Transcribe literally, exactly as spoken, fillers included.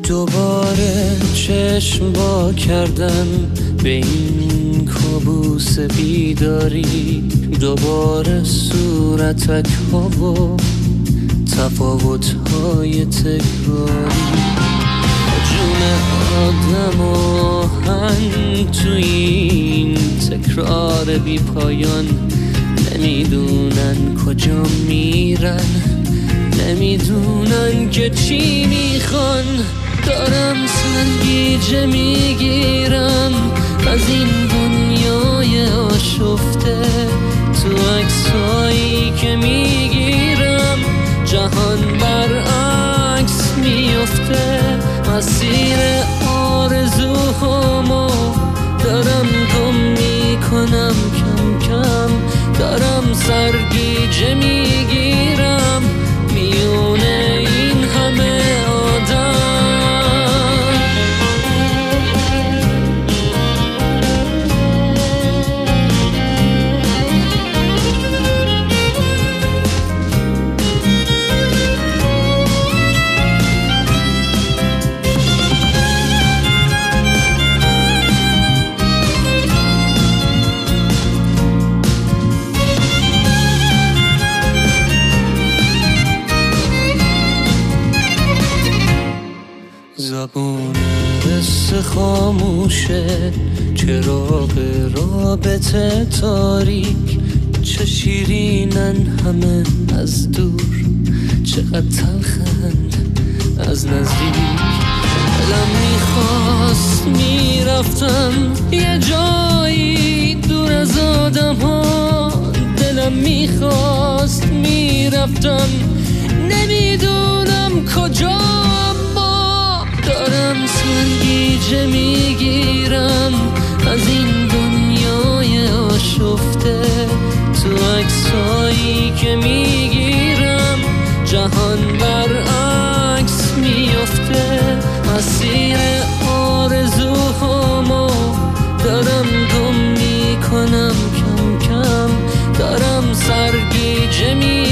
دوباره چشم با کردم به این کابوس بیداری، دوباره صورتک ها و تفاوت های تکراری، جون آدم و آهنگ تو این تکرار بی پایان، نمیدونن کجا میرن، نمیدونن که چی میخوان. دارم سرگیجه میگیرم از این دنیای آشفته، تو عکسایی که میگیرم جهان برعکس میفته. مسیر آرزوهامو دارم گم میکنم کم کم، دارم سرگیجه میگیرم میونه این همه آدم. زبون قصه خاموشه، چراغ رابطه تاریک، چه شیرینن همه از دور، چقدر تلخند از نزدیک. دلم میخواست میرفتم یه جایی دور از آدم ها، دلم میخواست میرفتم نمیدونم کجا. دارم سرگیجه میگیرم از این دنیای آشفته، تو عکسایی که میگیرم جهان برعکس میفته. مسیر آرزوهامو دارم گم میکنم کم کم، دارم سرگیجه میگیرم